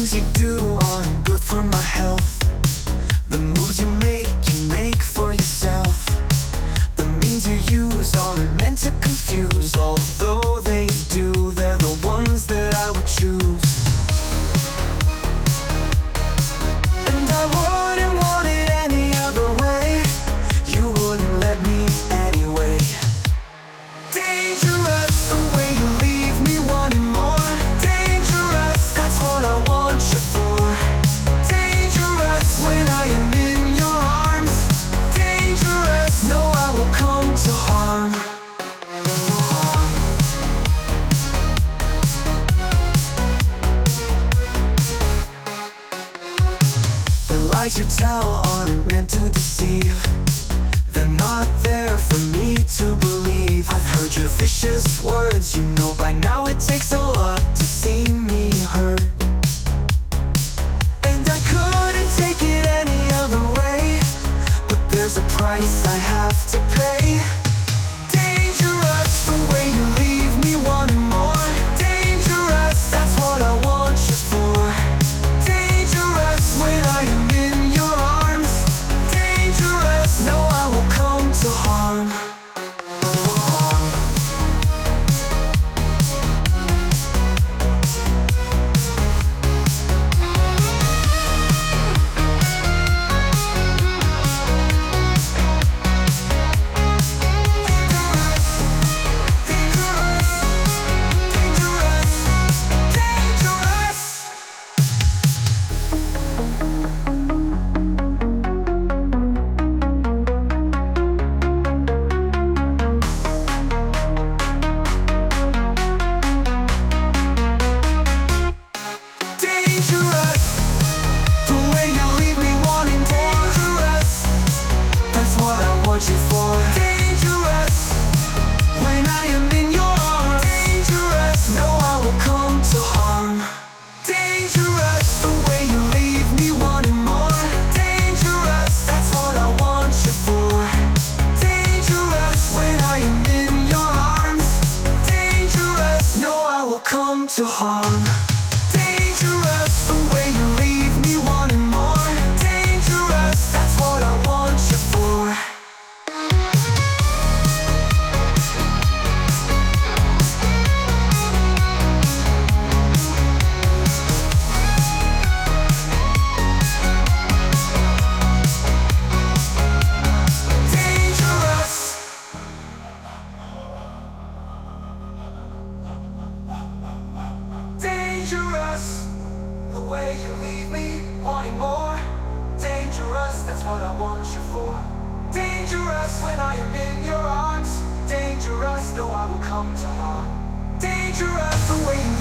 things you do aren't good for my health. The moves you make for yourself. The means you use aren't meant to confuse. Although they do, they're the ones that I would choose. And I wouldn't want it any other way. You wouldn't let me anyway. Dangerous, the way you leave me wanting more. Dangerous, that's what I want you for. Dangerous, when I am in your arms. Dangerous, no, I will come to harm. The lies you tell aren't meant to deceive. They're not there for me to believe. I've heard your vicious words, you know by now it takes a lot to see me hurt. And I couldn't take it any other way, but there's a price I have to pay. Dangerous, the way you leave me wanting more. Dangerous, that's what I want you for. Dangerous, when I am in your arms. Dangerous, no, I will come to harm. Dangerous, the way you leave me wanting. Dangerous, that's what I want you for. Dangerous, when I am in your arms. Dangerous, no, I will come to harm. Dangerous, the way you leave me wanting more. Dangerous, that's what I want you for. Dangerous, when I am in your arms. Dangerous, no, I will come to harm. Dangerous, the way you leave me wanting more. Dangerous, that's what I want you for. Dangerous. Dangerous, the way you leave me wanting more. Dangerous, that's what I want you for. Dangerous, when I am in your arms. Dangerous, no, I will come to harm. Dangerous, the way you